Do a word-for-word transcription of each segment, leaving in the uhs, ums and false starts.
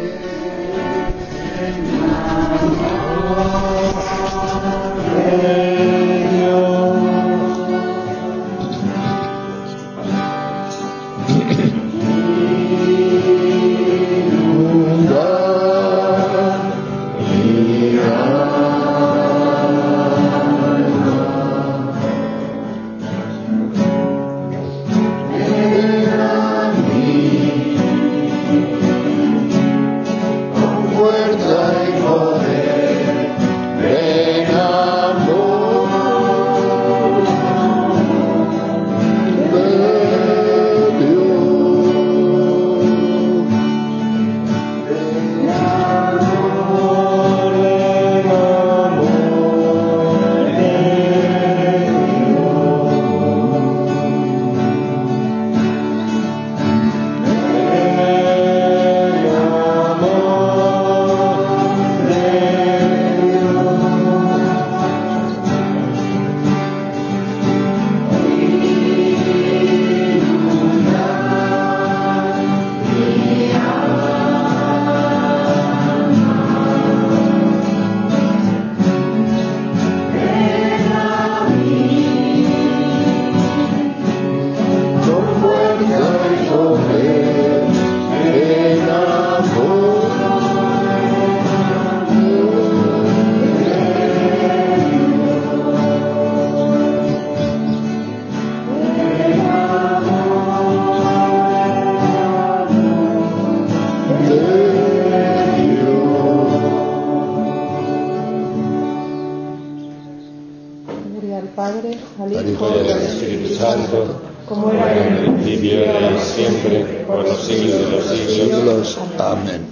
como era en el principio, ahora y siempre, por los siglos de los siglos. Amén.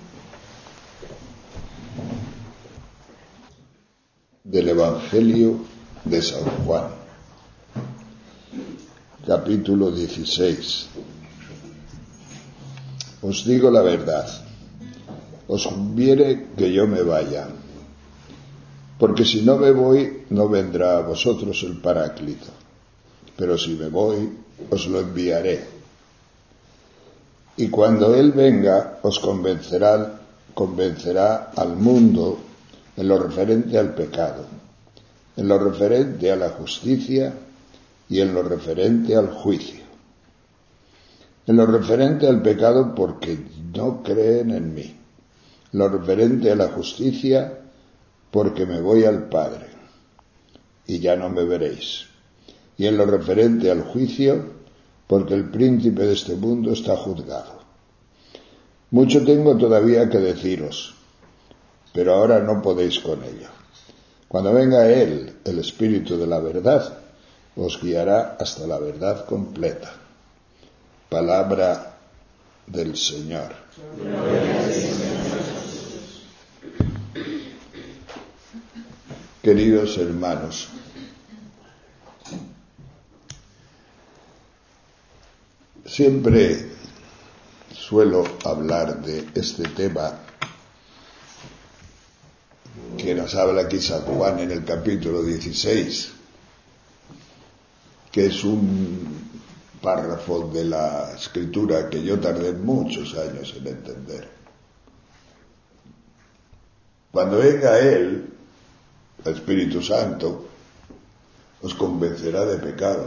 Del Evangelio de San Juan, capítulo dieciséis. Os digo la verdad, os conviene que yo me vaya, porque si no me voy, no vendrá a vosotros el Paráclito, pero si me voy, os lo enviaré. Y cuando Él venga, os convencerá, convencerá al mundo en lo referente al pecado, en lo referente a la justicia y en lo referente al juicio. En lo referente al pecado, porque no creen en mí. En lo referente a la justicia, porque me voy al Padre y ya no me veréis. Y en lo referente al juicio, porque el príncipe de este mundo está juzgado. Mucho tengo todavía que deciros, pero ahora no podéis con ello. Cuando venga Él, el Espíritu de la verdad, os guiará hasta la verdad completa. Palabra del Señor. Queridos hermanos, siempre suelo hablar de este tema que nos habla aquí San Juan en el capítulo dieciséis, que es un párrafo de la Escritura que yo tardé muchos años en entender. Cuando venga Él, el Espíritu Santo, os convencerá de pecado,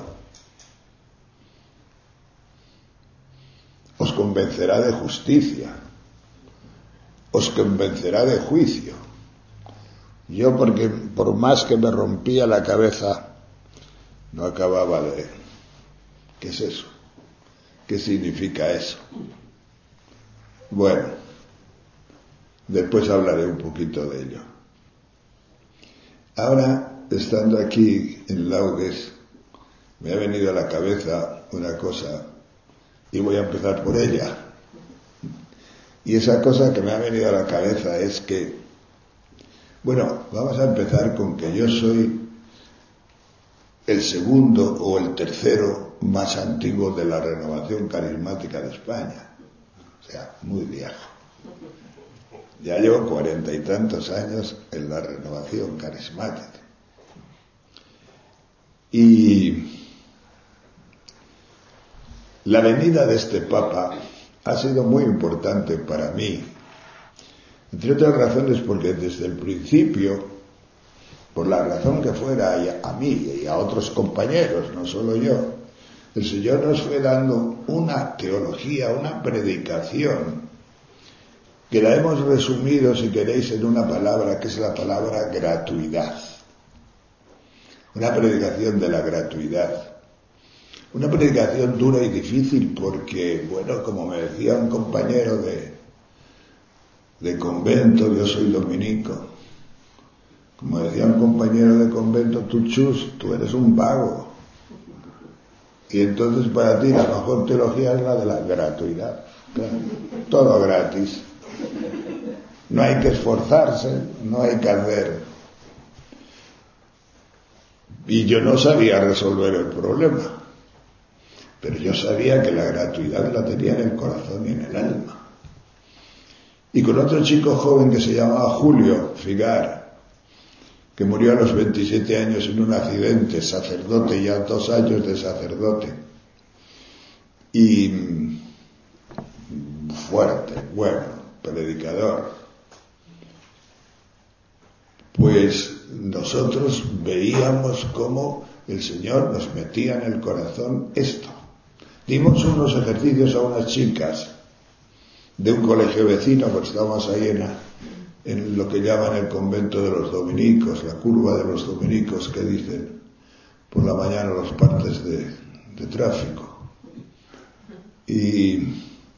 os convencerá de justicia, os convencerá de juicio. Yo, porque por más que me rompía la cabeza, no acababa de... ¿Qué es eso? ¿Qué significa eso? Bueno, después hablaré un poquito de ello. Ahora, estando aquí en Laudes, me ha venido a la cabeza una cosa y voy a empezar por ella. Y esa cosa que me ha venido a la cabeza es que, bueno, vamos a empezar con que yo soy el segundo o el tercero más antiguo de la Renovación Carismática de España. O sea, muy viejo. Ya llevo cuarenta y tantos años en la Renovación Carismática. Y la venida de este Papa ha sido muy importante para mí Entre otras razones porque desde el principio, por la razón que fuera, a mí y a otros compañeros, no solo yo, el Señor nos fue dando una teología, una predicación, que la hemos resumido, si queréis, en una palabra, que es la palabra gratuidad. Una predicación de la gratuidad. Una predicación dura y difícil porque, bueno, como me decía un compañero de, de convento, yo soy dominico, como decía un compañero de convento, tú chus, tú eres un vago. Y entonces para ti la mejor teología es la de la gratuidad. Claro, todo gratis. No hay que esforzarse, no hay que hacer. Y yo no sabía resolver el problema, pero yo sabía que la gratuidad la tenía en el corazón y en el alma. Y con otro chico joven que se llamaba Julio Figar, que murió a los veintisiete años en un accidente, sacerdote, ya dos años de sacerdote, y fuerte, bueno, predicador, pues nosotros veíamos cómo el Señor nos metía en el corazón esto. Dimos unos ejercicios a unas chicas de un colegio vecino, porque estábamos ahí en, en lo que llaman el convento de los dominicos, la curva de los dominicos, que dicen por la mañana los partes de, de tráfico. Y,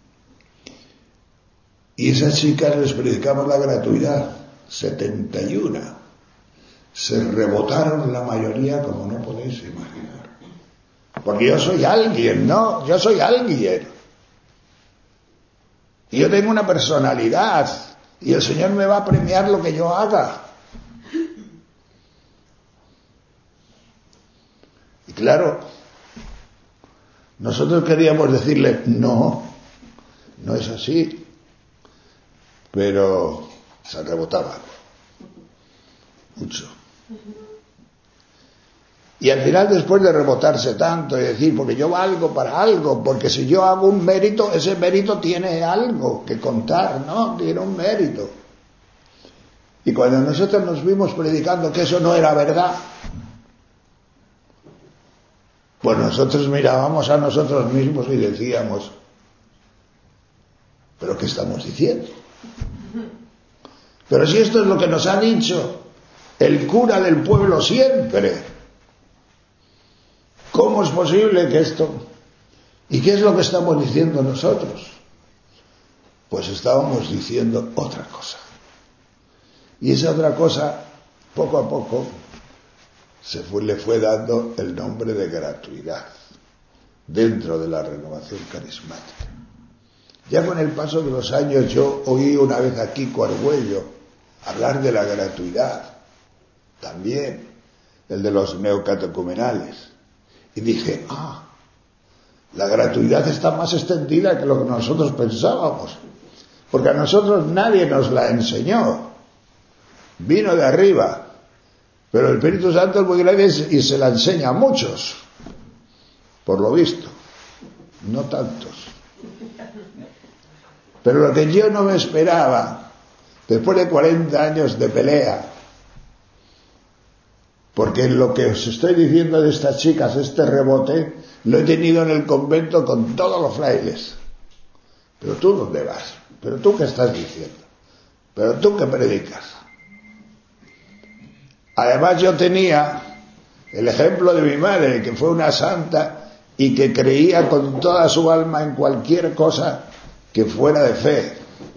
y esas chicas les predicamos la gratuidad, setenta y uno. Se rebotaron la mayoría como no podéis imaginar. Porque yo soy alguien, ¿no? Yo soy alguien. Y yo tengo una personalidad. Y el Señor me va a premiar lo que yo haga. Y claro, nosotros queríamos decirle, no, no es así. Pero se rebotaban. Mucho. Y al final, después de rebotarse tanto y decir, porque yo valgo para algo, porque si yo hago un mérito, ese mérito tiene algo que contar, ¿no? Tiene un mérito. Y cuando nosotros nos vimos predicando que eso no era verdad, pues nosotros mirábamos a nosotros mismos y decíamos, ¿pero qué estamos diciendo? Pero si esto es lo que nos ha dicho el cura del pueblo siempre, ¿cómo es posible que esto? ¿Y qué es lo que estamos diciendo nosotros? Pues estábamos diciendo otra cosa. Y esa otra cosa, poco a poco, se fue, le fue dando el nombre de gratuidad dentro de la renovación carismática. Ya con el paso de los años yo oí una vez a Kiko Argüello hablar de la gratuidad, también el de los neocatecumenales. Y dije, ah, la gratuidad está más extendida que lo que nosotros pensábamos, porque a nosotros nadie nos la enseñó, vino de arriba, pero el Espíritu Santo es muy grande y se la enseña a muchos, por lo visto, no tantos. Pero lo que yo no me esperaba, después de cuarenta años de pelea, porque lo que os estoy diciendo de estas chicas, este rebote, lo he tenido en el convento con todos los frailes. ¿Pero tú dónde vas? ¿Pero tú qué estás diciendo? ¿Pero tú qué predicas? Además yo tenía el ejemplo de mi madre, que fue una santa y que creía con toda su alma en cualquier cosa que fuera de fe,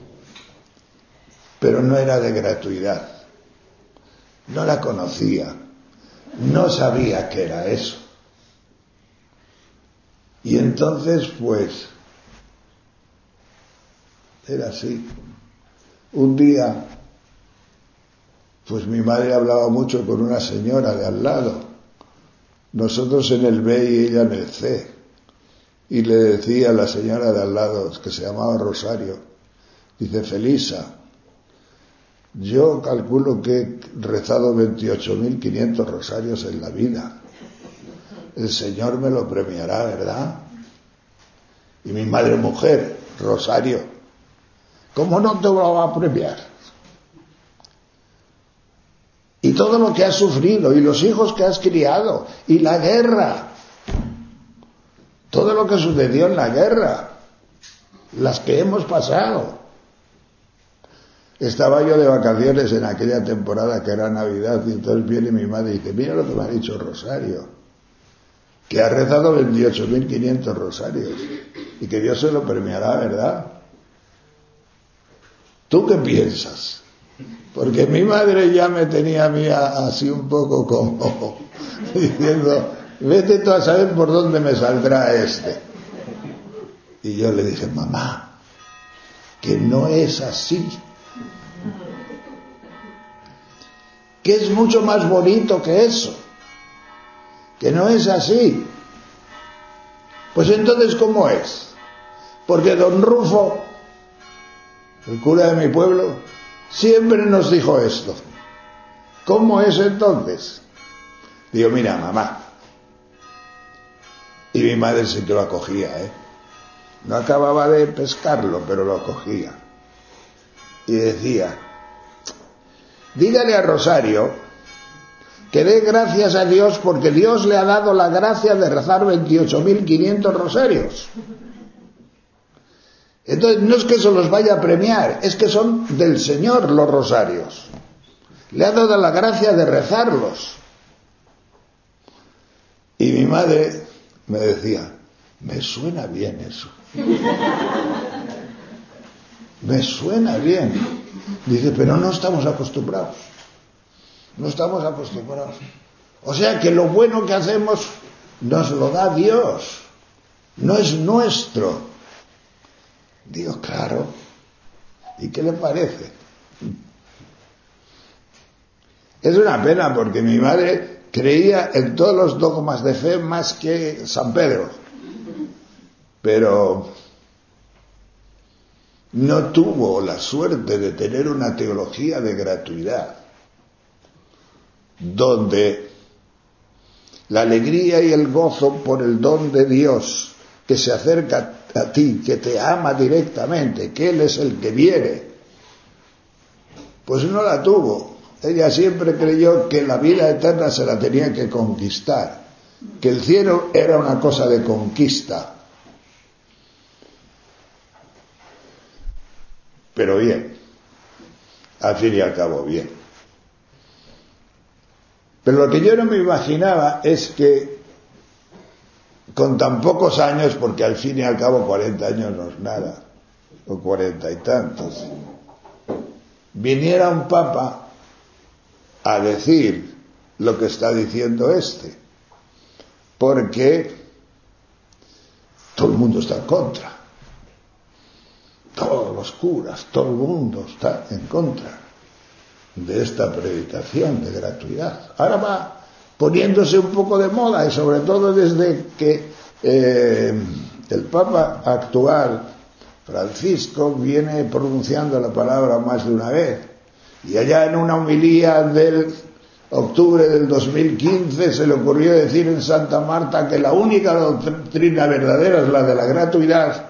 pero no era de gratuidad. No la conocía. No sabía qué era eso. Y entonces, pues, era así. Un día, pues mi madre hablaba mucho con una señora de al lado. Nosotros en el B y ella en el C. Y le decía a la señora de al lado, que se llamaba Rosario, dice, Felisa, yo calculo que he rezado veintiocho mil quinientos rosarios en la vida. El Señor me lo premiará, ¿verdad? Y mi madre mujer, Rosario, ¿cómo no te lo va a premiar? todo lo que has sufrido, y los hijos que has criado, y la guerra, todo lo que sucedió en la guerra, las que hemos pasado. Estaba yo de vacaciones en aquella temporada que era Navidad, y entonces viene mi madre y dice, mira lo que me ha dicho Rosario, que ha rezado veintiocho mil quinientos rosarios, y que Dios se lo premiará, ¿verdad? ¿Tú qué piensas? Porque mi madre ya me tenía a mí así un poco como diciendo, vete tú a saber por dónde me saldrá este. Y yo le dije, mamá, que no es así, que es mucho más bonito que eso, que no es así. Pues entonces, ¿cómo es? Porque don Rufo, el cura de mi pueblo, siempre nos dijo esto. ¿Cómo es entonces? Digo, mira, mamá. Y mi madre sí que lo acogía, ¿eh? No acababa de pescarlo, pero lo acogía. Y decía, dígale a Rosario que dé gracias a Dios porque Dios le ha dado la gracia de rezar veintiocho mil quinientos rosarios. Entonces no es que eso los vaya a premiar, es que son del Señor los rosarios. Le ha dado la gracia de rezarlos. Y mi madre me decía, me suena bien eso. Me suena bien. Dice, pero no estamos acostumbrados. No estamos acostumbrados. O sea que lo bueno que hacemos nos lo da Dios. No es nuestro. Digo, claro. ¿Y qué le parece? Es una pena porque mi madre creía en todos los dogmas de fe más que San Pedro. Pero no tuvo la suerte de tener una teología de gratuidad, donde la alegría y el gozo por el don de Dios que se acerca a ti, que te ama directamente, que Él es el que viene, pues no la tuvo. Ella siempre creyó que la vida eterna se la tenía que conquistar, que el cielo era una cosa de conquista. Pero bien, al fin y al cabo bien. Pero lo que yo no me imaginaba es que con tan pocos años, porque al fin y al cabo cuarenta años no es nada, o cuarenta y tantos, viniera un papa a decir lo que está diciendo este, porque todo el mundo está en contra, todos los curas, todo el mundo está en contra de esta predicación de gratuidad. Ahora va poniéndose un poco de moda, y sobre todo desde que eh, el Papa actual, Francisco, viene pronunciando la palabra más de una vez. Y allá en una homilía del octubre del dos mil quince se le ocurrió decir en Santa Marta que la única doctrina verdadera es la de la gratuidad,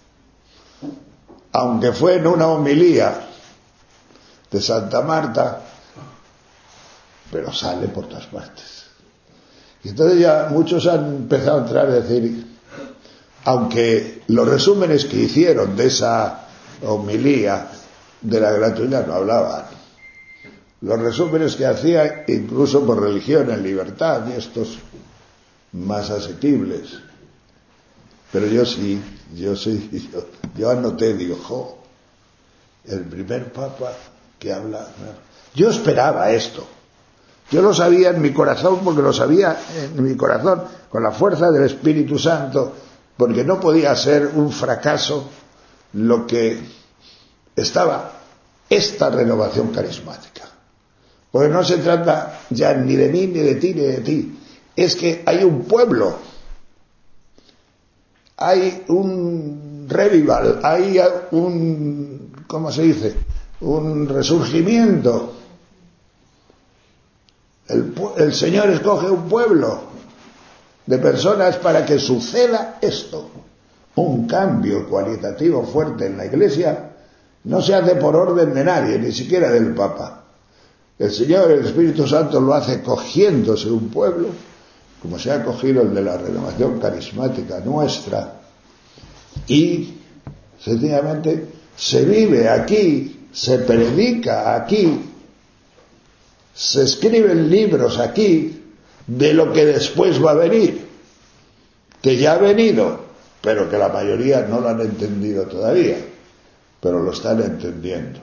aunque fue en una homilía de Santa Marta, pero sale por todas partes. Y entonces ya muchos han empezado a entrar a decir, aunque los resúmenes que hicieron de esa homilía de la gratuidad no hablaban, los resúmenes que hacía incluso por religión en libertad y estos más asequibles, pero yo sí, yo sí, yo, yo anoté, digo, jo, el primer papa que habla. Yo esperaba esto, yo lo sabía en mi corazón, porque lo sabía en mi corazón con la fuerza del Espíritu Santo, porque no podía ser un fracaso lo que estaba esta renovación carismática, porque no se trata ya ni de mí, ni de ti, ni de ti, es que hay un pueblo, hay un revival, hay un, ¿cómo se dice?, un resurgimiento. El, el Señor escoge un pueblo de personas para que suceda esto. Un cambio cualitativo fuerte en la Iglesia no se hace por orden de nadie, ni siquiera del Papa. El Señor, el Espíritu Santo, lo hace cogiéndose un pueblo, como se ha cogido el de la renovación carismática nuestra, y sencillamente se vive aquí, se predica aquí, se escriben libros aquí de lo que después va a venir, que ya ha venido, pero que la mayoría no lo han entendido todavía, pero lo están entendiendo,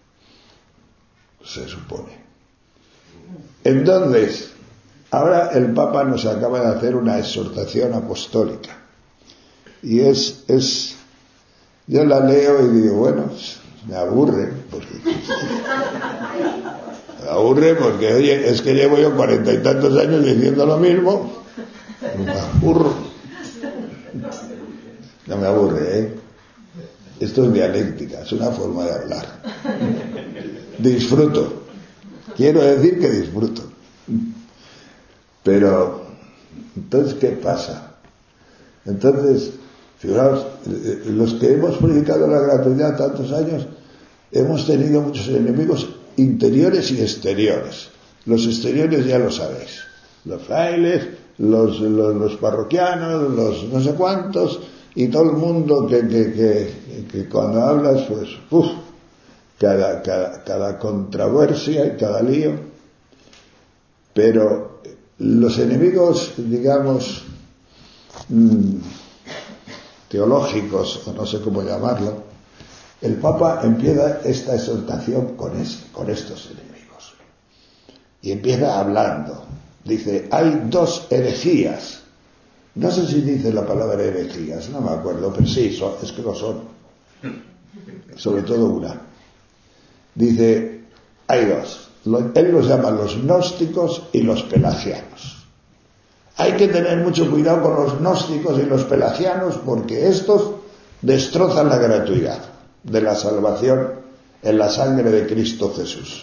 se supone. Entonces, ahora el Papa nos acaba de hacer una exhortación apostólica, y es, es yo la leo y digo, bueno, me aburre, porque me aburre porque, oye, es que llevo yo cuarenta y tantos años diciendo lo mismo, me aburro. No me aburre, ¿eh? Esto es dialéctica, es una forma de hablar. Disfruto. Quiero decir que disfruto. Pero, entonces, ¿qué pasa? Entonces, fijaos, los que hemos predicado la gratuidad tantos años, hemos tenido muchos enemigos interiores y exteriores. Los exteriores ya lo sabéis. Los frailes, los, los, los parroquianos, los no sé cuántos, y todo el mundo que, que, que, que cuando hablas, pues, uff, cada, cada, cada controversia y cada lío. Pero los enemigos, digamos, mmm, teológicos, o no sé cómo llamarlo, el Papa empieza esta exhortación con, es, con estos enemigos. Y empieza hablando. Dice, hay dos herejías. No sé si dice la palabra herejías, no me acuerdo, pero sí, son, es que lo son. Sobre todo una. Dice, hay dos. Él los llama los gnósticos y los pelagianos. Hay que tener mucho cuidado con los gnósticos y los pelagianos porque estos destrozan la gratuidad de la salvación en la sangre de Cristo Jesús.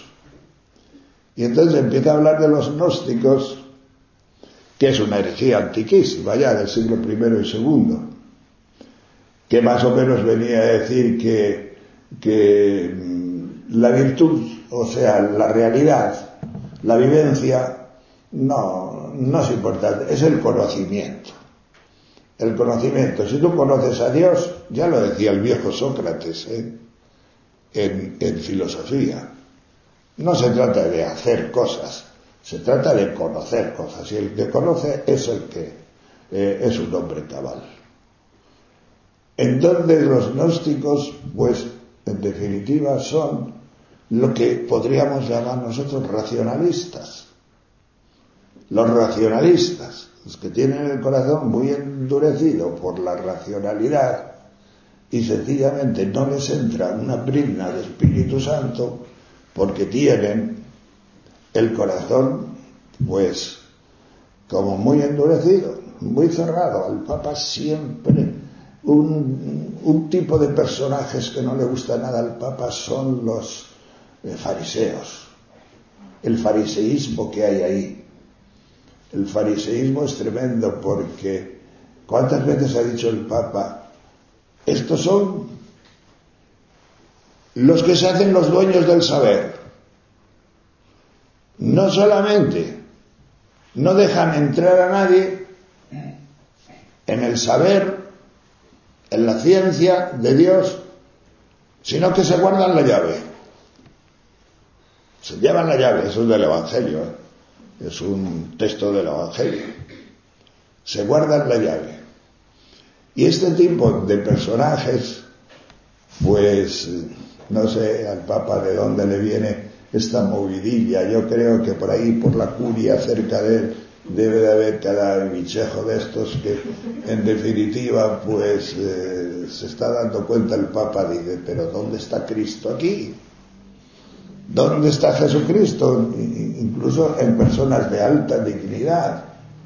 Y entonces empieza a hablar de los gnósticos, que es una herejía antiquísima ya del siglo primero y segundo, que más o menos venía a decir que, que la virtud, o sea, la realidad, la vivencia, no, no es importante, es el conocimiento. El conocimiento, si tú conoces a Dios, ya lo decía el viejo Sócrates, ¿eh? en, en filosofía, no se trata de hacer cosas, se trata de conocer cosas, y el que conoce es el que eh, es un hombre cabal. Entonces los gnósticos, pues, en definitiva, son lo que podríamos llamar nosotros racionalistas. Los racionalistas, los que tienen el corazón muy endurecido por la racionalidad y sencillamente no les entra una brizna de Espíritu Santo porque tienen el corazón, pues, como muy endurecido, muy cerrado. Al Papa siempre un, un tipo de personajes que no le gusta nada al Papa son los eh, fariseos, el fariseísmo que hay ahí. El fariseísmo es tremendo porque ¿cuántas veces ha dicho el Papa? Estos son los que se hacen los dueños del saber. No solamente no dejan entrar a nadie en el saber, en la ciencia de Dios, sino que se guardan la llave. Se llevan la llave, eso es del Evangelio, ¿eh? Es un texto del Evangelio. Se guardan la llave. Y este tipo de personajes, pues, no sé al Papa de dónde le viene esta movidilla. Yo creo que por ahí, por la curia cerca de él, debe de haber cada bichejo de estos que, en definitiva, pues, eh, se está dando cuenta el Papa, dice, pero ¿dónde está Cristo aquí? ¿Dónde está Jesucristo? Incluso en personas de alta dignidad.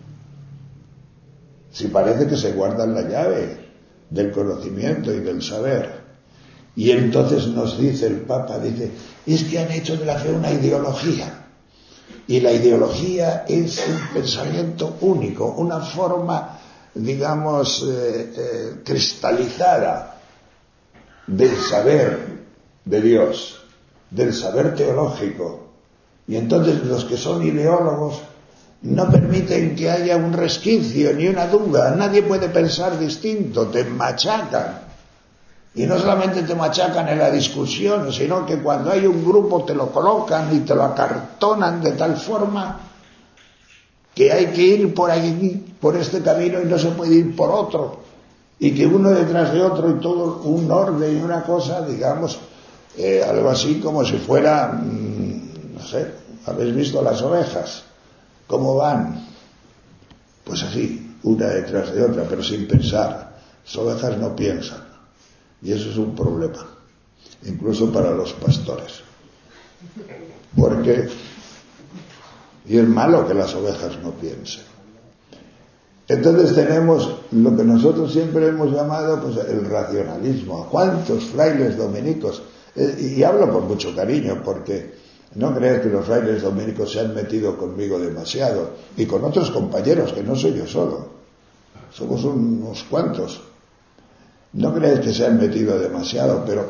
Si parece que se guardan la llave del conocimiento y del saber. Y entonces nos dice el Papa, dice, es que han hecho de la fe una ideología. Y la ideología es un pensamiento único, una forma, digamos, eh, eh, cristalizada del saber de Dios, del saber teológico, Y entonces los que son ideólogos no permiten que haya un resquicio ni una duda. Nadie puede pensar distinto, te machacan. Y no solamente te machacan en la discusión, sino que cuando hay un grupo te lo colocan y te lo acartonan de tal forma que hay que ir por aquí, por este camino, y no se puede ir por otro. Y que uno detrás de otro y todo un orden y una cosa, digamos, eh, algo así como si fuera, mmm, no sé, ¿habéis visto las ovejas? ¿Cómo van? Pues así, una detrás de otra, pero sin pensar. Las ovejas no piensan. Y eso es un problema, incluso para los pastores. Porque, y es malo que las ovejas no piensen. Entonces tenemos lo que nosotros siempre hemos llamado pues el racionalismo. ¿Cuántos frailes dominicos? Y hablo con mucho cariño, porque no crees que los frailes dominicos se han metido conmigo demasiado, y con otros compañeros, que no soy yo solo, somos unos cuantos. No crees que se han metido demasiado, pero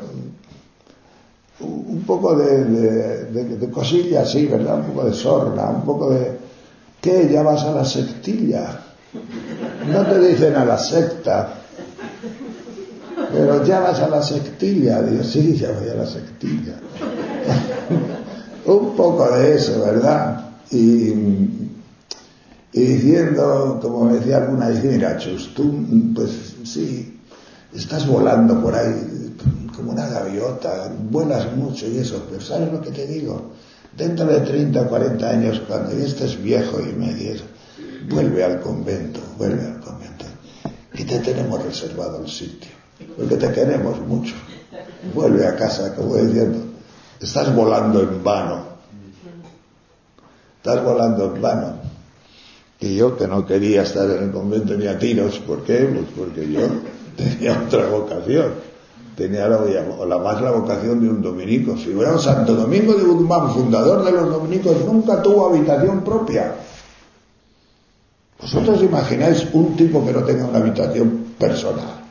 un poco de, de, de, de cosilla así, ¿verdad? Un poco de sorna, un poco de... ¿Qué? ¿Ya vas a la sectilla? No te dicen a la secta, pero ya vas a la sectilla. Digo, sí, ya voy a la sectilla. Un poco de eso, ¿verdad? Y, y diciendo, como me decía alguna, dice, mira, Chus, tú, pues sí, estás volando por ahí como una gaviota, vuelas mucho y eso, pero ¿sabes lo que te digo? Dentro de treinta o cuarenta años, cuando ya estés viejo y medio, vuelve al convento, vuelve al convento, y te tenemos reservado el sitio, porque te queremos mucho. Vuelve a casa, como diciendo, estás volando en vano, estás volando en vano. Y yo, que no quería estar en el convento ni a tiros, ¿por qué? Pues porque yo tenía otra vocación, tenía la, la más la vocación de un dominico. Figuraos, Santo Domingo de Guzmán, fundador de los dominicos, nunca tuvo habitación propia. ¿Vosotros imagináis un tipo que no tenga una habitación personal?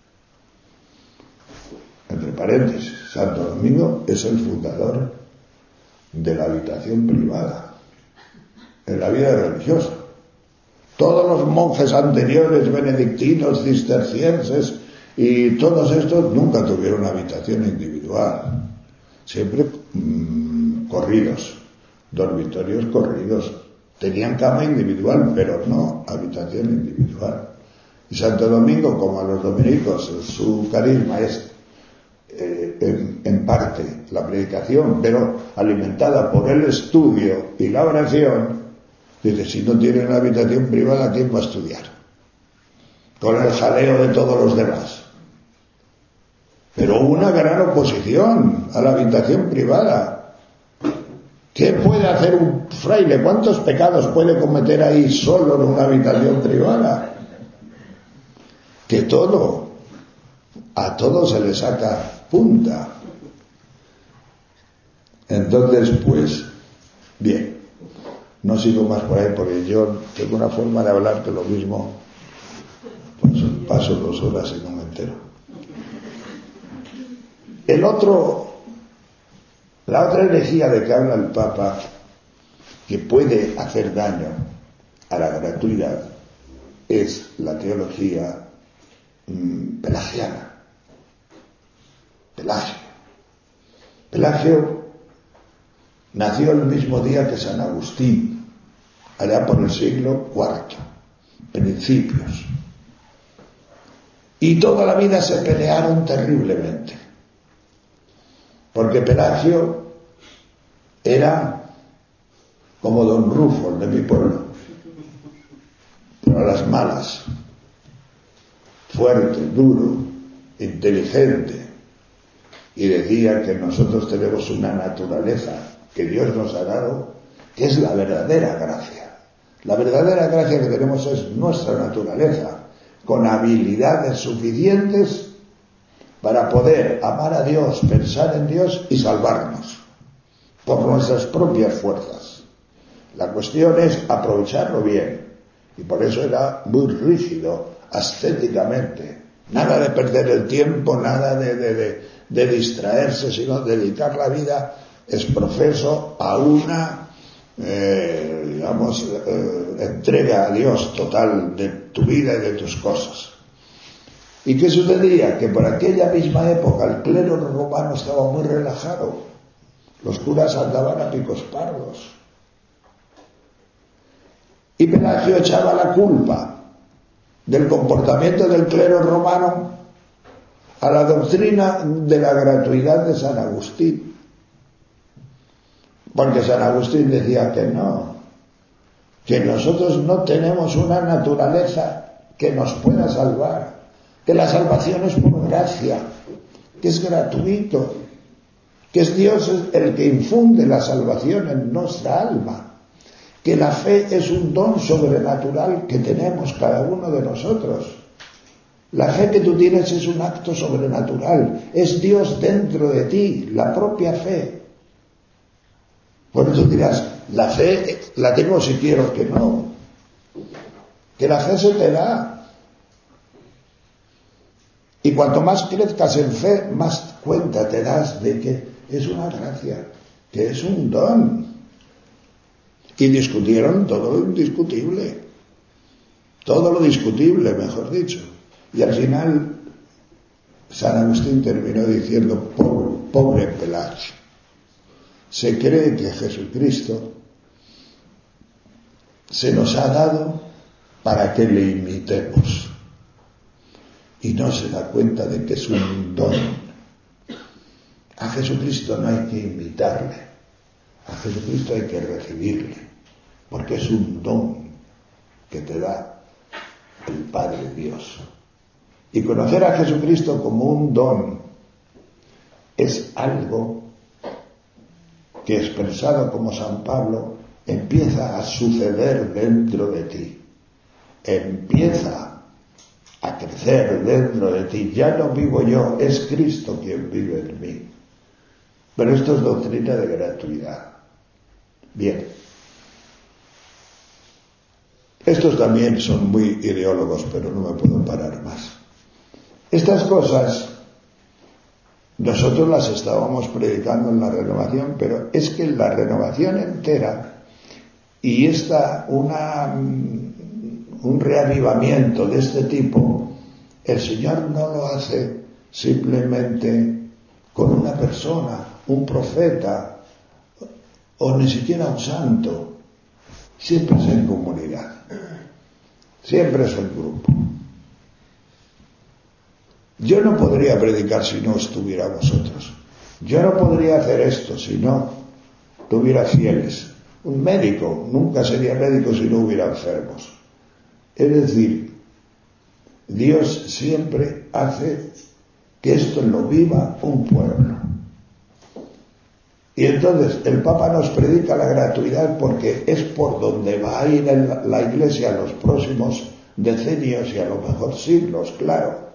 Entre paréntesis, Santo Domingo es el fundador de la habitación privada en la vida religiosa. Todos los monjes anteriores, benedictinos, cistercienses y todos estos nunca tuvieron una habitación individual, siempre mmm, corridos, dormitorios corridos. Tenían cama individual, pero no habitación individual. Y Santo Domingo, como a los dominicos, su carisma es eh, en, en parte la predicación, pero alimentada por el estudio y la oración. Dice, si no tiene una habitación privada, ¿quién va a estudiar? Con el jaleo de todos los demás. Pero hubo una gran oposición a la habitación privada. ¿Qué puede hacer un fraile? ¿Cuántos pecados puede cometer ahí solo en una habitación privada? Que todo, a todo se le saca punta. Entonces, pues, bien, no sigo más por ahí porque yo tengo una forma de hablar que lo mismo, pues paso dos horas y no me entero. El otro... La otra herejía de que habla el Papa, que puede hacer daño a la gratuidad, es la teología mmm, pelagiana. Pelagio. Pelagio nació el mismo día que San Agustín, allá por el siglo cuarto, principios. Y toda la vida se pelearon terriblemente. Porque Pelagio era como don Rufo de mi pueblo, pero a las malas, fuerte, duro, inteligente, y decía que nosotros tenemos una naturaleza que Dios nos ha dado, que es la verdadera gracia. La verdadera gracia que tenemos es nuestra naturaleza, con habilidades suficientes para poder amar a Dios, pensar en Dios y salvarnos por nuestras propias fuerzas. La cuestión es aprovecharlo bien, y por eso era muy rígido ascéticamente. Nada de perder el tiempo, nada de, de, de, de distraerse, sino dedicar la vida es profeso a una, eh, digamos, eh, entrega a Dios total de tu vida y de tus cosas. ¿Y qué sucedía? Que por aquella misma época el clero romano estaba muy relajado. Los curas andaban a picos pardos. Y Pelagio echaba la culpa del comportamiento del clero romano a la doctrina de la gratuidad de San Agustín. Porque San Agustín decía que no, que nosotros no tenemos una naturaleza que nos pueda salvar, que la salvación es por gracia, que es gratuito, que es Dios el que infunde la salvación en nuestra alma, que la fe es un don sobrenatural que tenemos cada uno de nosotros. La fe que tú tienes es un acto sobrenatural, es Dios dentro de ti, la propia fe. Bueno, tú dirás, la fe la tengo si quiero, que no, que la fe se te da. Y cuanto más crezcas en fe, más cuenta te das de que es una gracia, que es un don. Y discutieron todo lo indiscutible, todo lo discutible, mejor dicho. Y al final San Agustín terminó diciendo, pobre, pobre Pelagio, se cree que Jesucristo se nos ha dado para que le imitemos y no se da cuenta de que es un don. A Jesucristo no hay que imitarle, a Jesucristo hay que recibirle, porque es un don que te da el Padre Dios. Y conocer a Jesucristo como un don es algo que, expresado como San Pablo, empieza a suceder dentro de ti, empieza a crecer dentro de ti. Ya no vivo yo, es Cristo quien vive en mí. Pero esto es doctrina de gratuidad. Bien, estos también son muy ideólogos, pero no me puedo parar más. Estas cosas nosotros las estábamos predicando en la renovación, pero es que en la renovación entera, y esta una un reavivamiento de este tipo, el Señor no lo hace simplemente con una persona, un profeta, o ni siquiera un santo. Siempre es en comunidad, siempre es en grupo. Yo no podría predicar si no estuviera vosotros. Yo no podría hacer esto si no tuviera fieles. Un médico nunca sería médico si no hubiera enfermos. Es decir, Dios siempre hace que esto lo viva un pueblo. Y entonces el Papa nos predica la gratuidad porque es por donde va a ir la Iglesia en los próximos decenios y a lo mejor siglos, claro.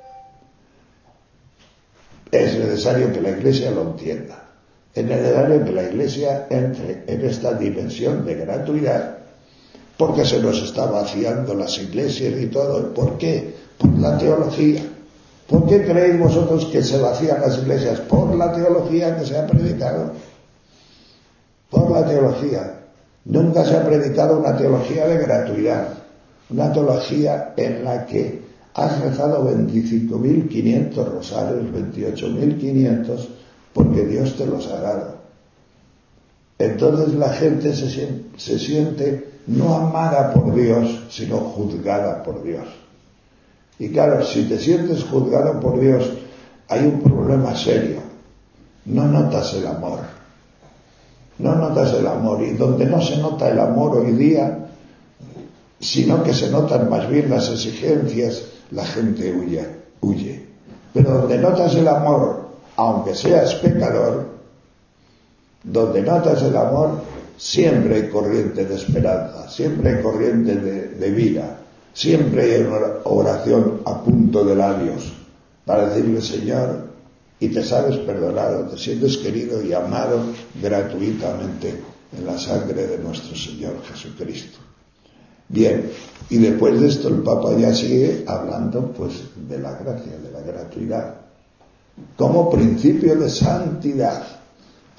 Es necesario que la Iglesia lo entienda. Es necesario que la Iglesia entre en esta dimensión de gratuidad, porque se nos está vaciando las iglesias y todo. ¿Por qué? Por la teología. ¿Por qué creéis vosotros que se vacían las iglesias? Por la teología que se ha predicado. Por la teología. Nunca se ha predicado una teología de gratuidad. Una teología en la que has rezado veinticinco mil quinientos rosarios, veintiocho mil quinientos, porque Dios te los ha dado. Entonces la gente se siente, se siente no amada por Dios, sino juzgada por Dios. Y claro, si te sientes juzgado por Dios, hay un problema serio. No notas el amor. No notas el amor. Y donde no se nota el amor hoy día, sino que se notan más bien las exigencias, la gente huye, huye. Pero donde notas el amor, aunque seas pecador, donde notas el amor, siempre hay corriente de esperanza, siempre hay corriente de, de vida, siempre hay una oración a punto de labios para decirle, Señor, y te sabes perdonado, te sientes querido y amado gratuitamente en la sangre de nuestro Señor Jesucristo. Bien, y después de esto el Papa ya sigue hablando pues de la gracia, de la gratuidad, como principio de santidad,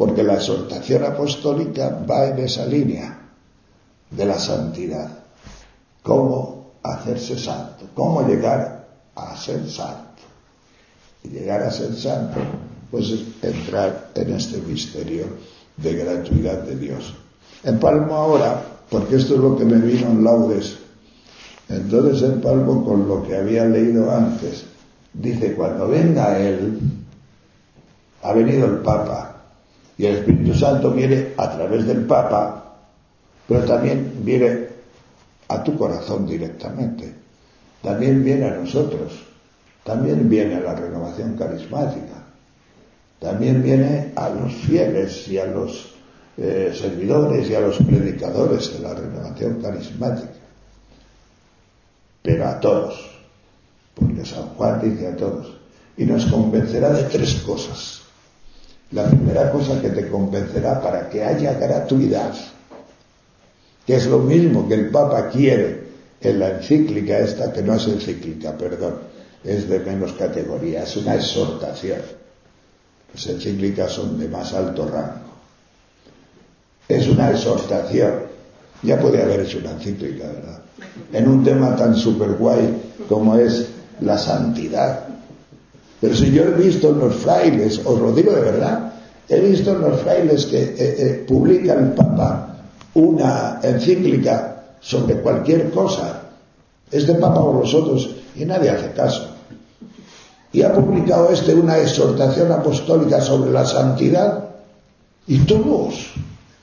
porque la exhortación apostólica va en esa línea de la santidad. ¿Cómo hacerse santo? ¿Cómo llegar a ser santo? Y llegar a ser santo, pues es entrar en este misterio de gratuidad de Dios. Empalmo ahora, porque esto es lo que me vino en laudes, entonces empalmo con lo que había leído antes. Dice, cuando venga Él, ha venido el Papa, y el Espíritu Santo viene a través del Papa, pero también viene a tu corazón directamente, también viene a nosotros, también viene a la renovación carismática, también viene a los fieles y a los eh, servidores y a los predicadores de la renovación carismática, pero a todos, porque San Juan dice a todos, y nos convencerá de tres cosas. La primera cosa que te convencerá para que haya gratuidad, que es lo mismo que el Papa quiere en la encíclica esta, que no es encíclica, perdón, es de menos categoría, es una exhortación. Las encíclicas son de más alto rango. Es una exhortación. Ya podía haber hecho una encíclica, ¿verdad? En un tema tan super guay como es la santidad. Pero si yo he visto en los frailes, os lo digo de verdad, he visto en los frailes que eh, eh, publica el Papa una encíclica sobre cualquier cosa, este Papa o los otros, y nadie hace caso. Y ha publicado este una exhortación apostólica sobre la santidad, y todos.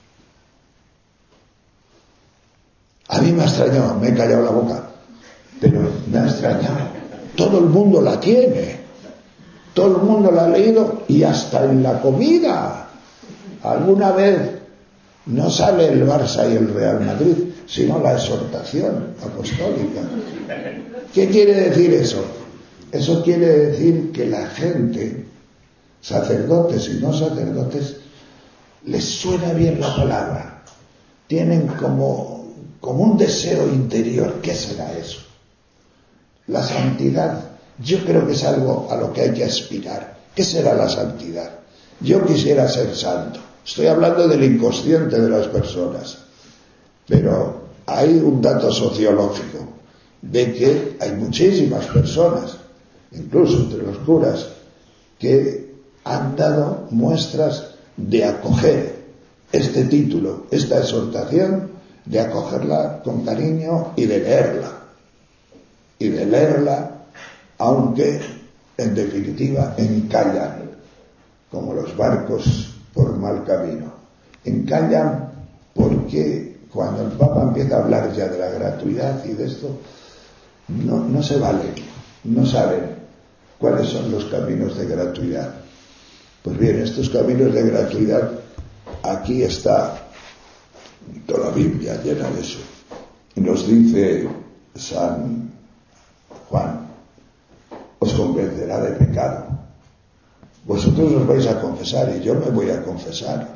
A mí me ha extrañado, me he callado la boca, pero me ha extrañado. Todo el mundo la tiene, todo el mundo la ha leído, y hasta en la comida. Alguna vez no sale el Barça y el Real Madrid, sino la exhortación apostólica. ¿Qué quiere decir eso? Eso quiere decir que la gente, sacerdotes y no sacerdotes, les suena bien la palabra. Tienen como, como un deseo interior. ¿Qué será eso? La santidad. Yo creo que es algo a lo que hay que aspirar. ¿Qué será la santidad? Yo quisiera ser santo. Estoy hablando del inconsciente de las personas. Pero hay un dato sociológico de que hay muchísimas personas, incluso entre los curas, que han dado muestras de acoger este título, esta exhortación, de acogerla con cariño y de leerla. Y de leerla, aunque en definitiva encallan, como los barcos por mal camino. Encallan porque cuando el Papa empieza a hablar ya de la gratuidad y de esto, no, no se vale, no saben cuáles son los caminos de gratuidad. Pues bien, estos caminos de gratuidad, aquí está toda la Biblia llena de eso. Y nos dice San Juan, os convencerá de pecado. Vosotros os vais a confesar y yo me voy a confesar.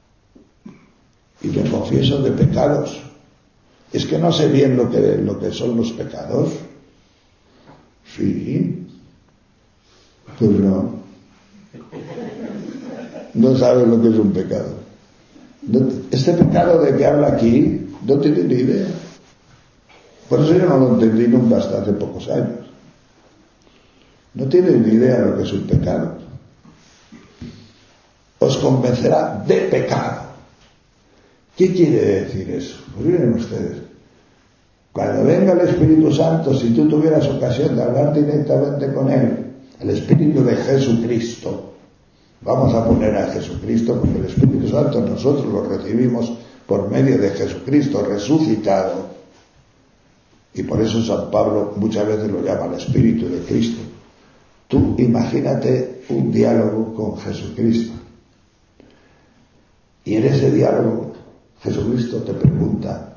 Y me confieso de pecados. Es que no sé bien lo que, lo que son los pecados. Sí. Pues no. No sabes lo que es un pecado. Este pecado de que habla aquí, no tiene ni idea. Por eso yo no lo entendí nunca hasta hace pocos años. No tiene ni idea de lo que es un pecado. Os convencerá de pecado. ¿Qué quiere decir eso? Pues miren ustedes, cuando venga el Espíritu Santo, si tú tuvieras ocasión de hablar directamente con Él, el Espíritu de Jesucristo, vamos a poner a Jesucristo porque el Espíritu Santo nosotros lo recibimos por medio de Jesucristo resucitado, y por eso San Pablo muchas veces lo llama el Espíritu de Cristo. Tú imagínate un diálogo con Jesucristo, y en ese diálogo Jesucristo te pregunta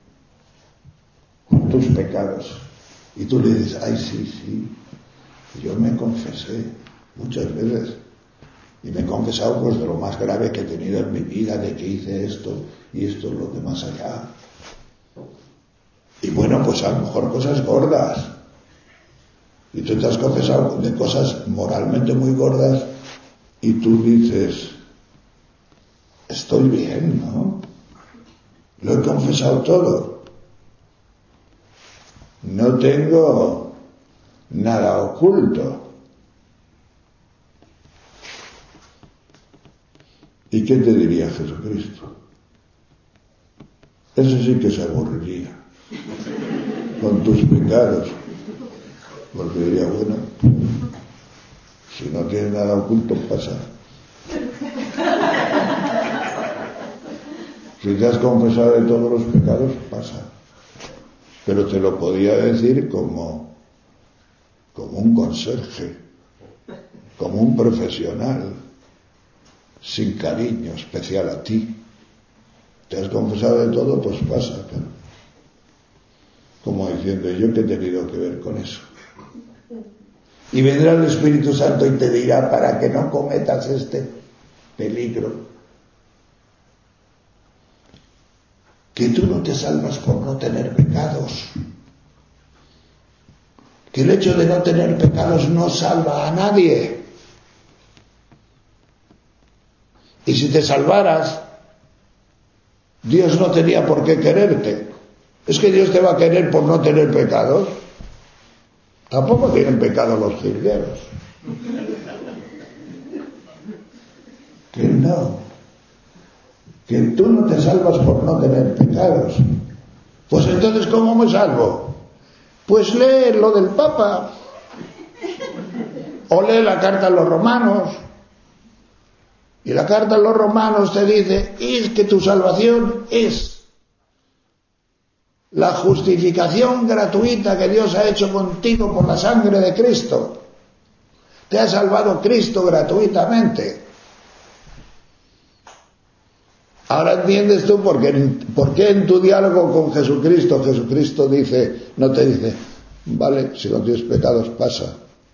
por tus pecados y tú le dices, ay sí, sí, yo me confesé muchas veces y me he confesado pues de lo más grave que he tenido en mi vida, de que hice esto y esto es lo de más allá, y bueno, pues a lo mejor cosas gordas, y tú te has confesado de cosas moralmente muy gordas y tú dices, estoy bien, ¿no? Lo he confesado todo. No tengo nada oculto. ¿Y qué te diría Jesucristo? Eso sí que se aburriría con tus pecados, porque diría, bueno, si no tienes nada oculto, pasa. Si te has confesado de todos los pecados, pasa. Pero te lo podía decir como, como un conserje, como un profesional, sin cariño especial a ti. Te has confesado de todo, pues pasa, claro. Como diciendo, ¿yo qué he tenido que ver con eso? Y vendrá el Espíritu Santo y te dirá, para que no cometas este peligro, que tú no te salvas por no tener pecados, que el hecho de no tener pecados no salva a nadie. Y si te salvaras, Dios no tenía por qué quererte. ¿Es que Dios te va a querer por no tener pecados? Tampoco tienen pecado los jilgueros. Que no. Que tú no te salvas por no tener pecados. Pues entonces, ¿cómo me salvo? Pues lee lo del Papa. O lee la carta a los romanos. Y la carta a los romanos te dice, es que tu salvación es la justificación gratuita que Dios ha hecho contigo por la sangre de Cristo. Te ha salvado Cristo gratuitamente. Ahora entiendes tú por qué, por qué en tu diálogo con Jesucristo, Jesucristo dice, no te dice, vale, si no tienes pecados pasa.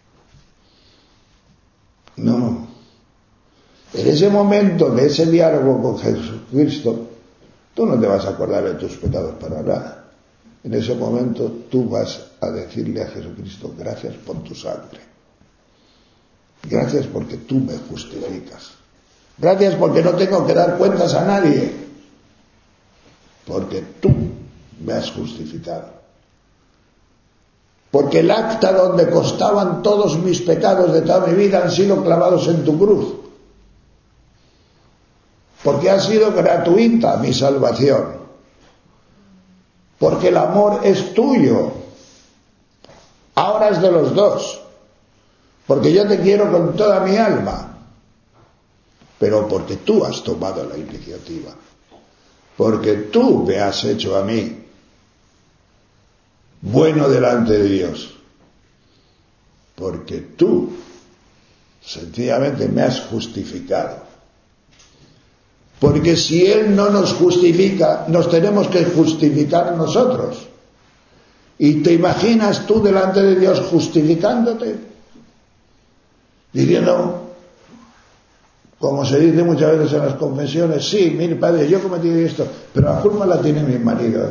No. En ese momento de ese diálogo con Jesucristo, tú no te vas a acordar de tus pecados para nada. En ese momento tú vas a decirle a Jesucristo, gracias por tu sangre. Gracias porque tú me justificas. Gracias porque no tengo que dar cuentas a nadie. Porque tú me has justificado. Porque el acta donde constaban todos mis pecados de toda mi vida han sido clavados en tu cruz. Porque ha sido gratuita mi salvación. Porque el amor es tuyo. Ahora es de los dos. Porque yo te quiero con toda mi alma. Pero porque tú has tomado la iniciativa. Porque tú me has hecho a mí bueno delante de Dios. Porque tú sencillamente me has justificado. Porque si Él no nos justifica, nos tenemos que justificar nosotros. ¿Y te imaginas tú delante de Dios justificándote? Diciendo, como se dice muchas veces en las confesiones, sí, mire padre, yo cometí esto, pero la culpa la tiene mi marido.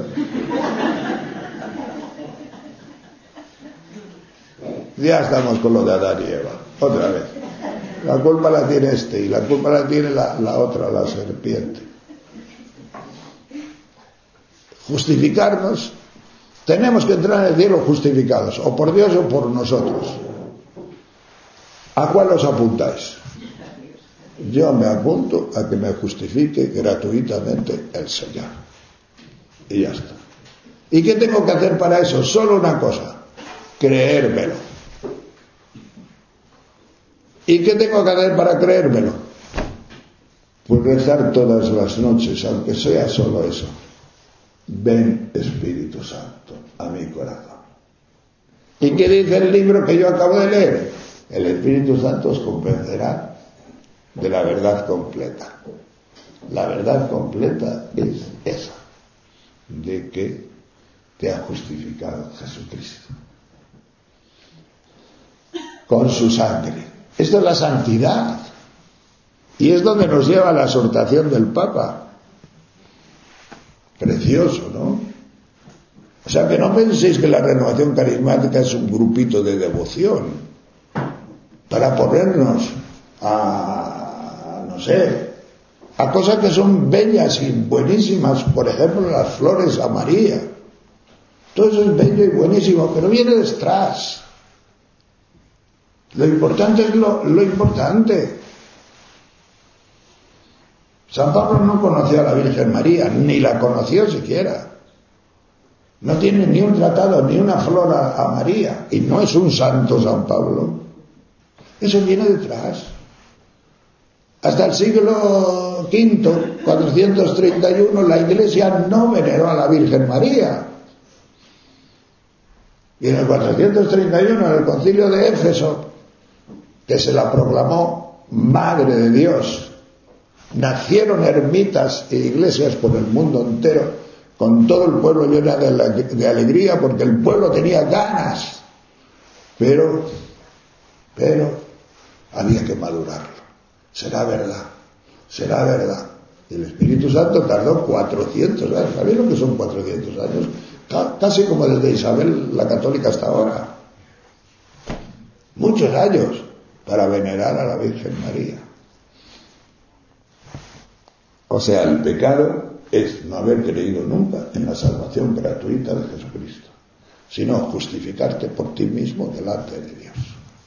Ya estamos con lo de Adán y Eva, otra vez. La culpa la tiene este y la culpa la tiene la, la otra, la serpiente. Justificarnos, tenemos que entrar en el cielo justificados, o por Dios o por nosotros. ¿A cuál os apuntáis? Yo me apunto a que me justifique gratuitamente el Señor. Y ya está. ¿Y qué tengo que hacer para eso? Solo una cosa, creérmelo. ¿Y qué tengo que hacer para creérmelo? Pues rezar todas las noches, aunque sea solo eso. Ven, Espíritu Santo, a mi corazón. ¿Y qué dice el libro que yo acabo de leer? El Espíritu Santo os convencerá de la verdad completa. La verdad completa es esa, de que te ha justificado Jesucristo con su sangre. Esto es la santidad. Y es donde nos lleva la exhortación del Papa. Precioso, ¿no? O sea, que no penséis que la renovación carismática es un grupito de devoción para ponernos a, no sé, a cosas que son bellas y buenísimas, por ejemplo las flores a María. Todo eso es bello y buenísimo, pero viene detrás. Lo importante es lo, lo importante. San Pablo no conocía a la Virgen María, ni la conoció siquiera. No tiene ni un tratado, ni una flor a, a María, y no es un santo San Pablo. Eso viene detrás. Hasta el siglo quinto, cuatrocientos treinta y uno, la Iglesia no veneró a la Virgen María. Y en el cuatrocientos treinta y uno, en el concilio de Éfeso, que se la proclamó Madre de Dios, nacieron ermitas e iglesias por el mundo entero, con todo el pueblo lleno de, la, de alegría, porque el pueblo tenía ganas. Pero, pero, había que madurarlo. Será verdad, será verdad. Y el Espíritu Santo tardó cuatrocientos años. ¿Sabéis lo que son cuatrocientos años? Casi como desde Isabel la Católica hasta ahora. Muchos años para venerar a la Virgen María. O sea, el pecado es no haber creído nunca en la salvación gratuita de Jesucristo, sino justificarte por ti mismo delante de Dios.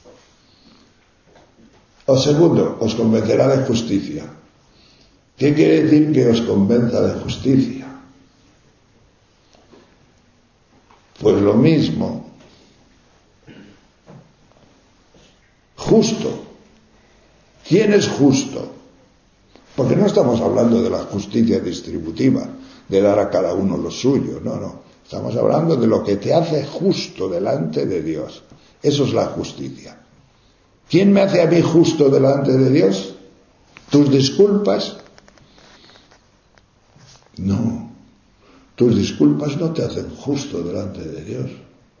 O segundo, os convencerá de justicia. ¿Qué quiere decir que os convenza de justicia? Pues lo mismo. Justo. ¿Quién es justo? Porque no estamos hablando de la justicia distributiva, de dar a cada uno lo suyo, no, no. Estamos hablando de lo que te hace justo delante de Dios. Eso es la justicia. ¿Quién me hace a mí justo delante de Dios? ¿Tus disculpas? No. Tus disculpas no te hacen justo delante de Dios.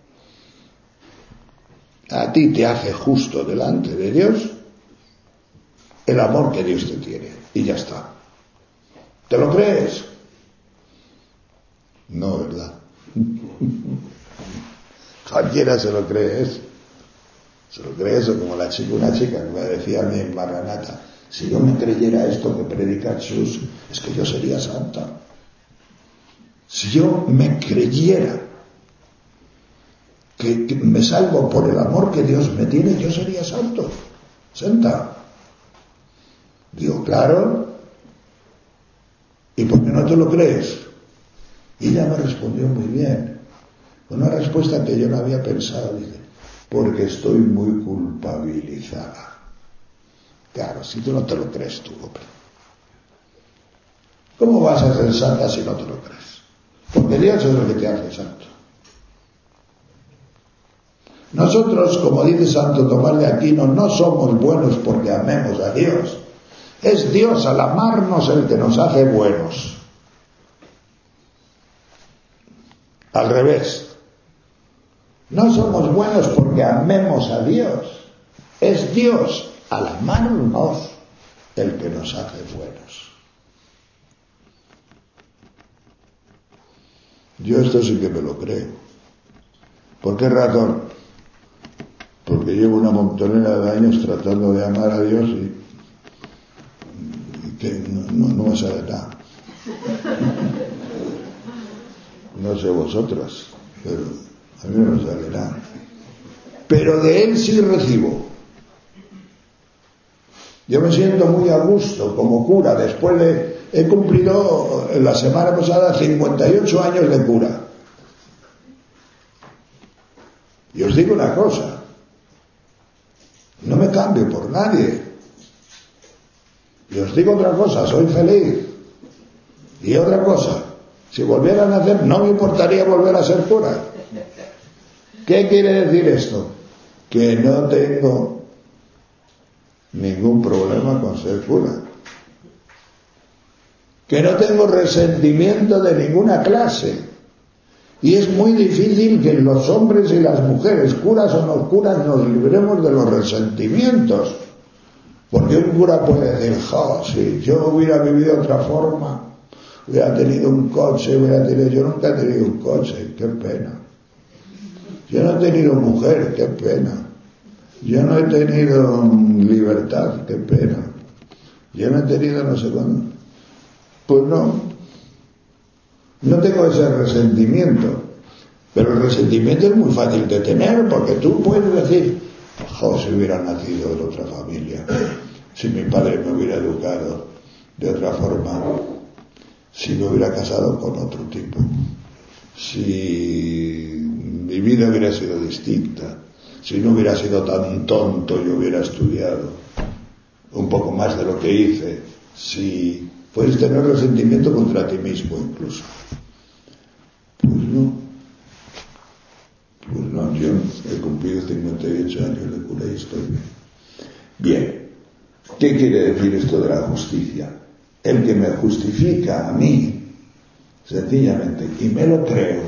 A ti te hace justo delante de Dios el amor que Dios te tiene. Y ya está. ¿Te lo crees? No, ¿verdad? Cualquiera se lo cree eso. Se lo cree eso, como la chica, una chica que me decía a mí en Maranata: si yo me creyera esto que predica Jesús, es que yo sería santa. Si yo me creyera que, que me salvo por el amor que Dios me tiene, yo sería santo, santa. Digo, claro. ¿Y por qué no te lo crees? Y ella me respondió muy bien, con una respuesta que yo no había pensado. Dice: porque estoy muy culpabilizada. Claro, si tú no te lo crees tú, hombre. ¿Cómo vas a ser santa si no te lo crees? Porque Dios es lo que te hace santo. Nosotros, como dice Santo Tomás de Aquino, no somos buenos porque amemos a Dios. Es Dios al amarnos el que nos hace buenos. Al revés. No somos buenos porque amemos a Dios. Es Dios al amarnos el que nos hace buenos. Yo esto sí que me lo creo. ¿Por qué razón? Porque llevo una montonera de años tratando de amar a Dios y, y que no, no, no me sale nada. No sé vosotras, pero a mí no me sale nada. Pero de Él sí recibo. Yo me siento muy a gusto como cura. Después de... He cumplido la semana pasada cincuenta y ocho años de cura. Y os digo una cosa. No me cambio por nadie. Y os digo otra cosa. Soy feliz. Y otra cosa. Si volviera a nacer, no me importaría volver a ser cura. ¿Qué quiere decir esto? Que no tengo ningún problema con ser cura. Que no tengo resentimiento de ninguna clase. Y es muy difícil que los hombres y las mujeres, curas o no curas, nos libremos de los resentimientos. Porque un cura puede decir: jo, si yo hubiera vivido de otra forma, hubiera tenido un coche, hubiera tenido... Yo nunca he tenido un coche, qué pena. Yo no he tenido mujer, qué pena. Yo no he tenido libertad, qué pena. Yo no he tenido no sé cuándo. Pues no, no tengo ese resentimiento, pero el resentimiento es muy fácil de tener, porque tú puedes decir, ojo, si hubiera nacido en otra familia, si mi padre me hubiera educado de otra forma, si me hubiera casado con otro tipo, si mi vida hubiera sido distinta, si no hubiera sido tan tonto y hubiera estudiado un poco más de lo que hice, si puedes tener resentimiento contra ti mismo incluso. Pues no, pues no, yo he cumplido cincuenta y ocho años de cura y estoy bien. Bien, ¿qué quiere decir esto de la justicia? El que me justifica a mí, sencillamente, y me lo creo,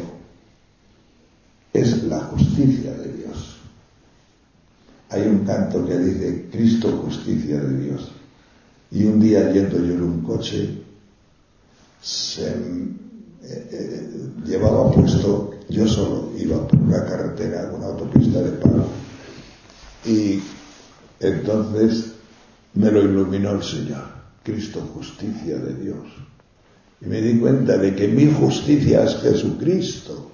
es la justicia de Dios. Hay un canto que dice, Cristo, justicia de Dios. Y un día yendo yo en un coche, se eh, eh, llevaba puesto, yo solo iba por una carretera, una autopista de pago, y entonces me lo iluminó el Señor, Cristo, justicia de Dios. Y me di cuenta de que mi justicia es Jesucristo.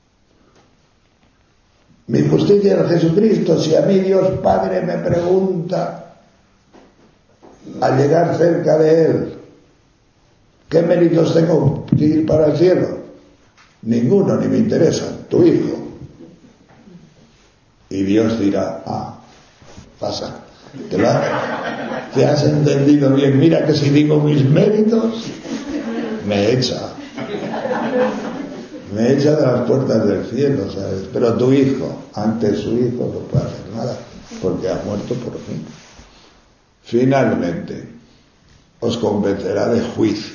Mi justicia es Jesucristo. Si a mí Dios Padre me pregunta al llegar cerca de Él, ¿qué méritos tengo que ir para el cielo? Ninguno, ni me interesa, tu hijo. Y Dios dirá, ah, pasa, ¿te, lo ha, ¿te has entendido bien? Mira que si digo mis méritos, me echa. Me echa de las puertas del cielo, ¿sabes? Pero tu hijo, antes su hijo no puede hacer nada, porque ha muerto por mí. Finalmente, os convencerá de juicio.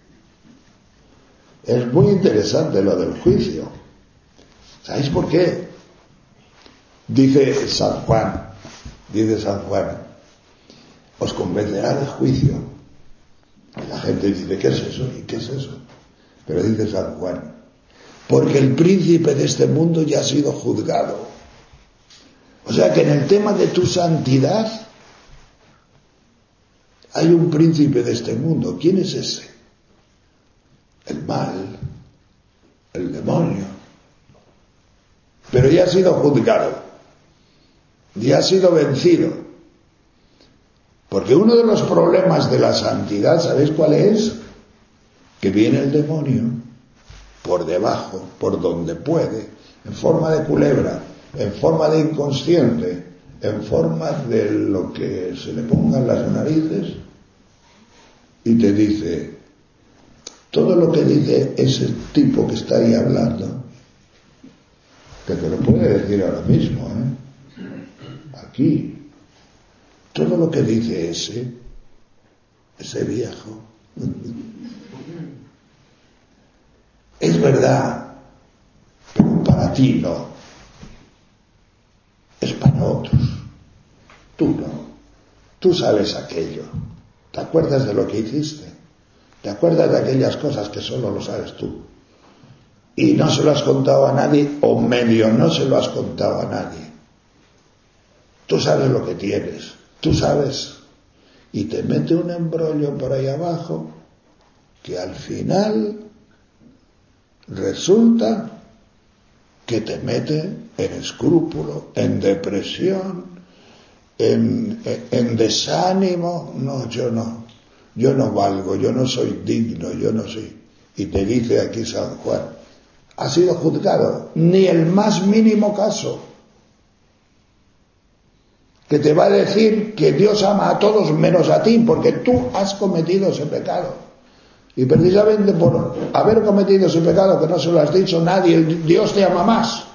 Es muy interesante lo del juicio. ¿Sabéis por qué? Dice San Juan, dice San Juan, os convencerá de juicio. Y la gente dice, ¿qué es eso? ¿Y qué es eso? Pero dice San Juan, porque el príncipe de este mundo ya ha sido juzgado. O sea que en el tema de tu santidad hay un príncipe de este mundo. ¿Quién es ese? El mal, el demonio. Pero ya ha sido juzgado, ya ha sido vencido. Porque uno de los problemas de la santidad, ¿sabéis cuál es? Que viene el demonio por debajo, por donde puede, en forma de culebra, en forma de inconsciente, en forma de lo que se le pongan las narices, y te dice, todo lo que dice ese tipo que está ahí hablando, que te lo puede decir ahora mismo, ¿eh? Aquí, todo lo que dice ese, ese viejo, es verdad, pero para ti no, es para otros, tú no, tú sabes aquello, te acuerdas de lo que hiciste, te acuerdas de aquellas cosas que solo lo sabes tú, y no se lo has contado a nadie, o medio no se lo has contado a nadie, tú sabes lo que tienes, tú sabes, y te mete un embrollo por ahí abajo, que al final resulta que te mete en escrúpulo, en depresión, en, en, en desánimo. No, yo no, yo no valgo, yo no soy digno, yo no soy. Y te dice aquí San Juan, ha sido juzgado, ni el más mínimo caso, que te va a decir que Dios ama a todos menos a ti, porque tú has cometido ese pecado. Y precisamente por haber cometido ese pecado que no se lo has dicho nadie, Dios te ama más.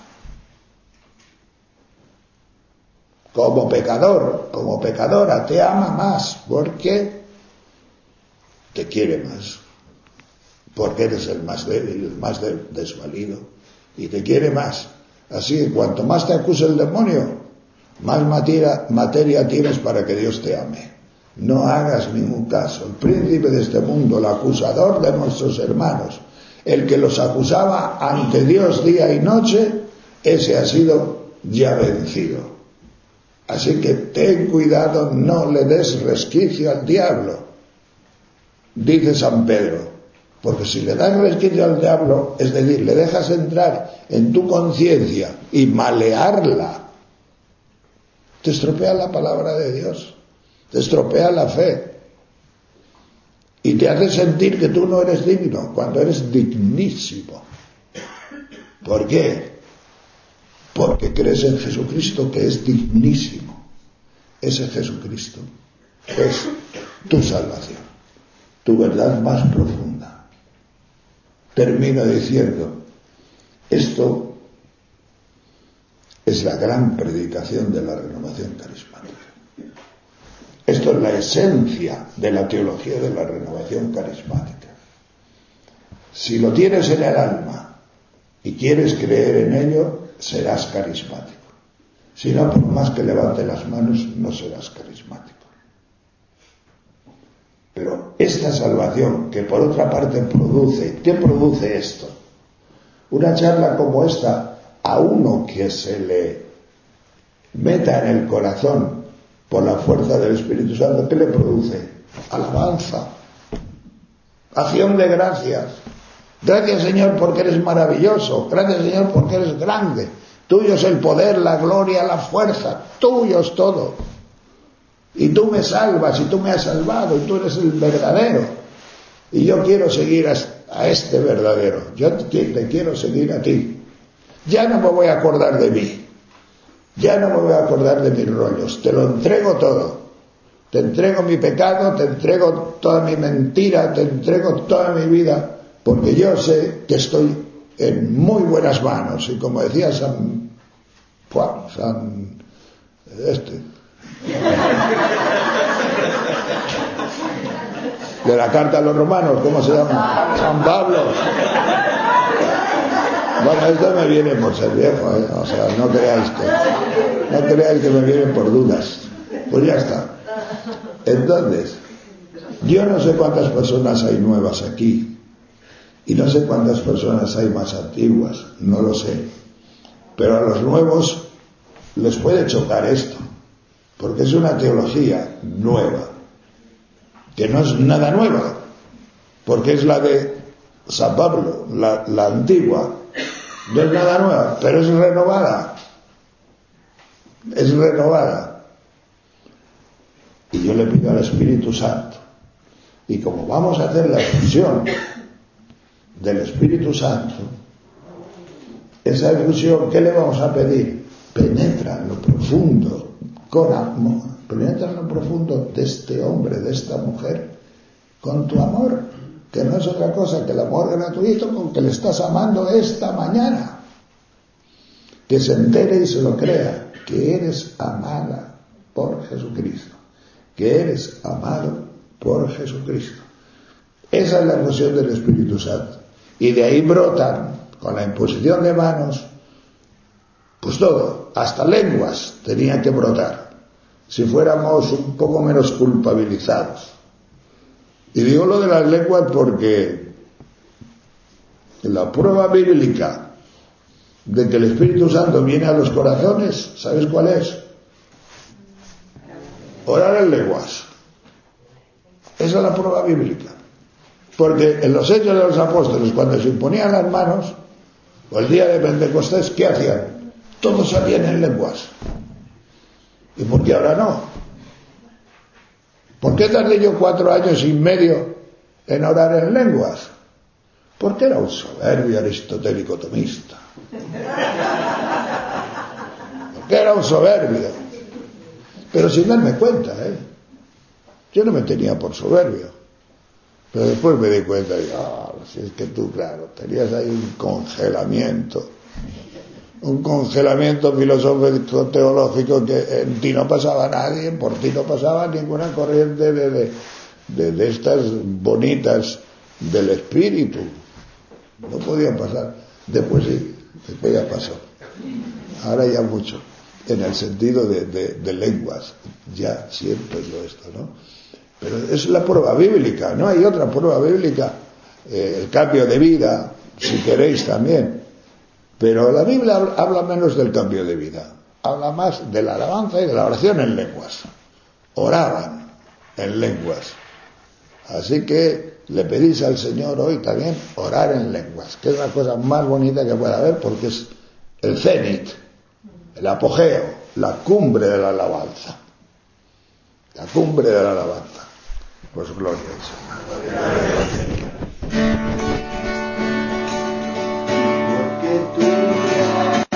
Como pecador, como pecadora, te ama más, porque te quiere más. Porque eres el más débil, el más desvalido, y te quiere más. Así que cuanto más te acuse el demonio, más materia, materia tienes para que Dios te ame. No hagas ningún caso. El príncipe de este mundo, el acusador de nuestros hermanos, el que los acusaba ante Dios día y noche, ese ha sido ya vencido. Así que ten cuidado, no le des resquicio al diablo. dice San Pedro, porque si le das resquicio al diablo, es decir, le dejas entrar en tu conciencia y malearla, te estropea la palabra de Dios, te estropea la fe y te hace sentir que tú no eres digno cuando eres dignísimo. ¿Por qué? Porque crees en Jesucristo, que es dignísimo. Ese Jesucristo es tu salvación, tu verdad más profunda. Termino diciendo, esto es la gran predicación de la renovación carismática. Esto es la esencia de la teología de la renovación carismática. Si lo tienes en el alma y quieres creer en ello, serás carismático. Si no, por más que levante las manos, no serás carismático. Pero esta salvación, que por otra parte produce, ¿qué produce esto? Una charla como esta, a uno que se le meta en el corazón por la fuerza del Espíritu Santo, ¿qué le produce? Alabanza, acción de gracias. Gracias, Señor, porque eres maravilloso. Gracias, Señor, porque eres grande. Tuyo es el poder, la gloria, la fuerza. Tuyo es todo. Y tú me salvas, y tú me has salvado, y tú eres el verdadero. Y yo quiero seguir a, a este verdadero. Yo te, te quiero seguir a ti. Ya no me voy a acordar de mí. Ya no me voy a acordar de mis rollos. Te lo entrego todo. Te entrego mi pecado, te entrego toda mi mentira, te entrego toda mi vida. Porque yo sé que estoy en muy buenas manos. Y como decía San Juan, San este, de la carta a los romanos, ¿cómo se llama? San Pablo. Bueno, esto me viene por ser viejo, ¿eh? O sea, no creáis que no creáis que me vienen por dudas. Pues ya está. Entonces, yo no sé cuántas personas hay nuevas aquí. Y no sé cuántas personas hay más antiguas, no lo sé. Pero a los nuevos les puede chocar esto, porque es una teología nueva, que no es nada nueva, porque es la de San Pablo, la, la antigua, no es nada nueva, pero es renovada, es renovada. Y yo le pido al Espíritu Santo, y como vamos a hacer la efusión del Espíritu Santo, esa efusión, ¿qué le vamos a pedir? Penetra en lo profundo, con amor, penetra en lo profundo de este hombre, de esta mujer, con tu amor, que no es otra cosa que el amor gratuito con que le estás amando esta mañana. Que se entere y se lo crea, que eres amada por Jesucristo, que eres amado por Jesucristo. Esa es la efusión del Espíritu Santo. Y de ahí brotan, con la imposición de manos, pues todo, hasta lenguas tenían que brotar, si fuéramos un poco menos culpabilizados. Y digo lo de las lenguas porque la prueba bíblica de que el Espíritu Santo viene a los corazones, ¿sabes cuál es? Orar en lenguas. Esa es la prueba bíblica. Porque en los Hechos de los Apóstoles, cuando se imponían las manos, o el día de Pentecostés, ¿qué hacían? Todos salían en lenguas. ¿Y por qué ahora no? ¿Por qué tardé yo cuatro años y medio en orar en lenguas? Porque era un soberbio aristotélico tomista. Porque era un soberbio. Pero sin darme cuenta, ¿eh? Yo no me tenía por soberbio. Pero después me di cuenta y ah, si es que tú, claro, tenías ahí un congelamiento, un congelamiento filosófico teológico que en ti no pasaba nadie, por ti no pasaba ninguna corriente de, de, de, de estas bonitas del espíritu. No podían pasar. Después sí, después ya pasó. Ahora ya mucho, en el sentido de, de, de lenguas, ya siempre es lo esto, ¿no? Pero es la prueba bíblica, no hay otra prueba bíblica. Eh, el cambio de vida, si queréis también. Pero la Biblia habla menos del cambio de vida, habla más de la alabanza y de la oración en lenguas. Oraban en lenguas. Así que le pedís al Señor hoy también orar en lenguas, que es la cosa más bonita que pueda haber, porque es el cenit, el apogeo, la cumbre de la alabanza. La cumbre de la alabanza. Pues gloria al Señor.